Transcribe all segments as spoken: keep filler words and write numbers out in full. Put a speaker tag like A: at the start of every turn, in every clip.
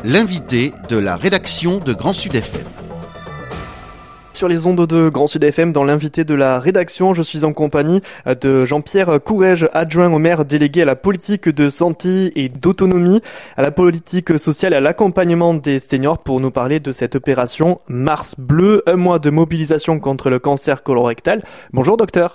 A: l'invité de la rédaction de Grand Sud F M.
B: Sur les ondes de Grand Sud F M, dans l'invité de la rédaction, je suis en compagnie de Jean-Pierre Courrèges, adjoint au maire délégué à la politique de santé et d'autonomie, à la politique sociale et à l'accompagnement des seniors pour nous parler de cette opération Mars Bleu, un mois de mobilisation contre le cancer colorectal. Bonjour docteur.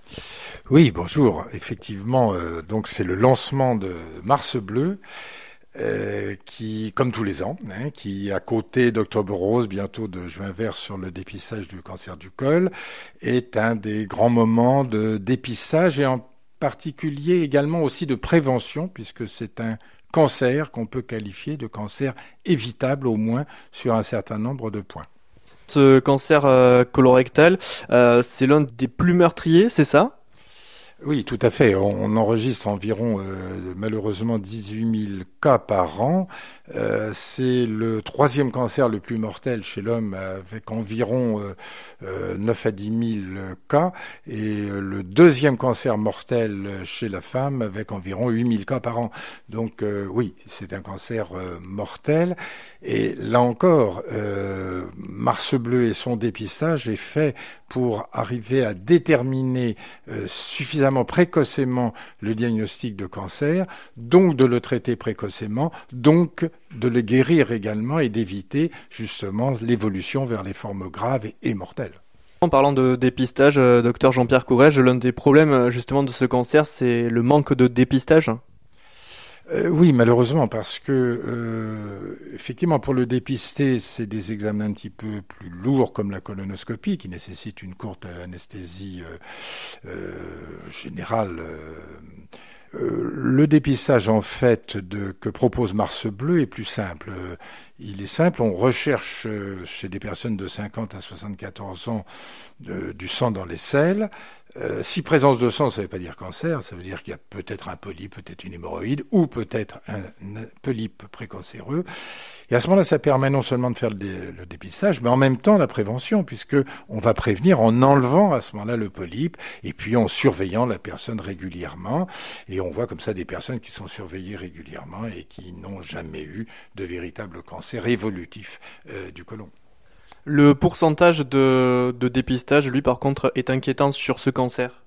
C: Oui, bonjour. Effectivement, euh, donc c'est le lancement de Mars Bleu. Euh, qui, comme tous les ans, hein, qui à côté d'Octobre Rose, bientôt de Juin Vert sur le dépistage du cancer du col, est un des grands moments de dépistage et en particulier également aussi de prévention, puisque c'est un cancer qu'on peut qualifier de cancer évitable au moins sur un certain nombre de points.
B: Ce cancer euh, colorectal, euh, c'est l'un des plus meurtriers, c'est ça ?
C: Oui, tout à fait. On, on enregistre environ, euh, malheureusement, dix-huit mille cas par an. Euh, c'est le troisième cancer le plus mortel chez l'homme, avec environ euh, euh, neuf à dix mille cas, et euh, le deuxième cancer mortel chez la femme, avec environ huit mille cas par an. Donc euh, oui, c'est un cancer euh, mortel. Et là encore, euh, Mars Bleu et son dépistage est fait pour arriver à déterminer euh, suffisamment précocement le diagnostic de cancer, donc de le traiter précocement, donc de le guérir également et d'éviter justement l'évolution vers les formes graves et, et mortelles.
B: En parlant de dépistage, euh, docteur Jean-Pierre Courrèges, l'un des problèmes justement de ce cancer, c'est le manque de dépistage.
C: Euh, oui, malheureusement, parce que euh, effectivement, pour le dépister, c'est des examens un petit peu plus lourds, comme la colonoscopie, qui nécessite une courte anesthésie euh, euh, générale. Euh, euh, le dépistage, en fait, de, que propose Mars Bleu est plus simple. Euh, il est simple, on recherche euh, chez des personnes de cinquante à soixante-quatorze ans euh, du sang dans les selles. Euh, si présence de sang, ça ne veut pas dire cancer, ça veut dire qu'il y a peut-être un polype, peut-être une hémorroïde, ou peut-être un, un polype précancéreux. Et à ce moment-là, ça permet non seulement de faire le, dé, le dépistage, mais en même temps la prévention, puisque on va prévenir en enlevant à ce moment-là le polype, et puis en surveillant la personne régulièrement. Et on voit comme ça des personnes qui sont surveillées régulièrement et qui n'ont jamais eu de véritable cancer évolutif euh, du côlon.
B: Le pourcentage de, de dépistage, lui, par contre, est inquiétant sur ce cancer.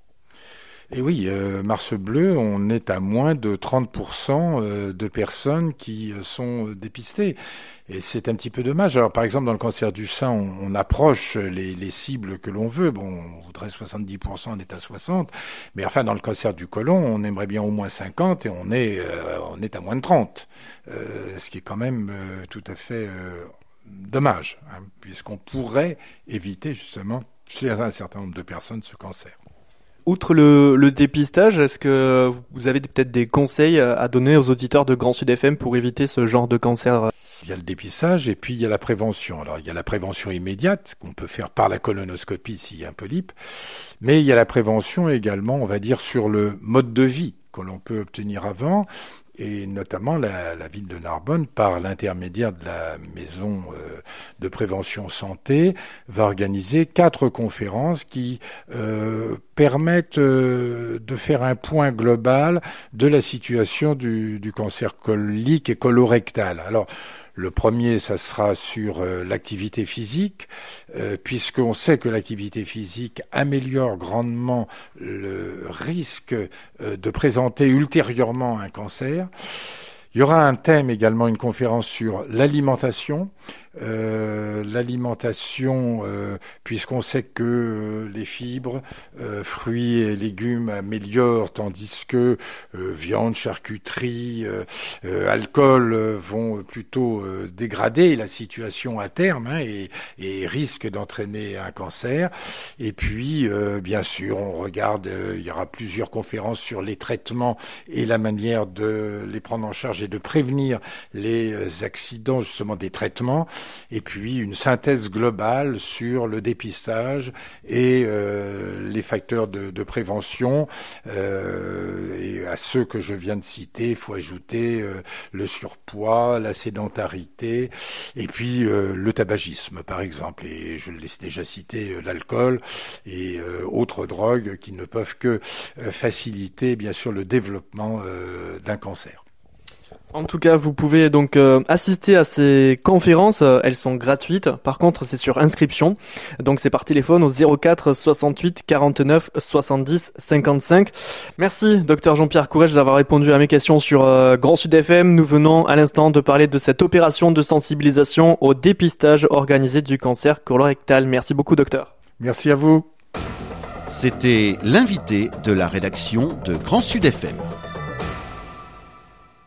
C: Et oui, euh, Mars Bleu, on est à moins de trente pour cent de personnes qui sont dépistées. Et c'est un petit peu dommage. Alors, par exemple, dans le cancer du sein, on, on approche les, les cibles que l'on veut. Bon, on voudrait soixante-dix pour cent, on est à soixante. Mais enfin, dans le cancer du côlon, on aimerait bien au moins cinquante et on est, euh, on est à moins de trente. Euh, ce qui est quand même euh, tout à fait euh, dommage, hein, puisqu'on pourrait éviter justement chez un certain nombre de personnes ce cancer.
B: Outre le, le dépistage, est-ce que vous avez peut-être des conseils à donner aux auditeurs de Grand Sud F M pour éviter ce genre de cancer ?
C: Il y a le dépistage et puis il y a la prévention. Alors il y a la prévention immédiate qu'on peut faire par la colonoscopie s'il y a un polype, mais il y a la prévention également, on va dire, sur le mode de vie que l'on peut obtenir avant. Et notamment la, la ville de Narbonne, par l'intermédiaire de la maison euh, de prévention santé, va organiser quatre conférences qui euh, permettent euh, de faire un point global de la situation du, du cancer colique et colorectal. Alors, le premier, ça sera sur euh, l'activité physique, euh, puisqu'on sait que l'activité physique améliore grandement le risque euh, de présenter ultérieurement un cancer. Il y aura un thème également, une conférence sur l'alimentation. Euh, l'alimentation, euh, puisqu'on sait que euh, les fibres, euh, fruits et légumes améliorent, tandis que euh, viande, charcuterie, euh, euh, alcool euh, vont plutôt euh, dégrader la situation à terme hein, et, et risquent d'entraîner un cancer. Et puis, euh, bien sûr, on regarde, euh, il y aura plusieurs conférences sur les traitements et la manière de les prendre en charge et de prévenir les accidents justement des traitements. Et puis une synthèse globale sur le dépistage et euh, les facteurs de, de prévention. Euh, et à ceux que je viens de citer, il faut ajouter euh, le surpoids, la sédentarité, et puis euh, le tabagisme, par exemple. Et je l'ai déjà cité, euh, l'alcool et euh, autres drogues qui ne peuvent que euh, faciliter, bien sûr, le développement euh, d'un cancer.
B: En tout cas, vous pouvez donc euh, assister à ces conférences, euh, elles sont gratuites. Par contre, c'est sur inscription. Donc c'est par téléphone au zéro quatre soixante-huit quarante-neuf soixante-dix cinquante-cinq. Merci docteur Jean-Pierre Courrèges d'avoir répondu à mes questions sur euh, Grand Sud F M. Nous venons à l'instant de parler de cette opération de sensibilisation au dépistage organisé du cancer colorectal. Merci beaucoup docteur.
C: Merci à vous.
A: C'était l'invité de la rédaction de Grand Sud F M.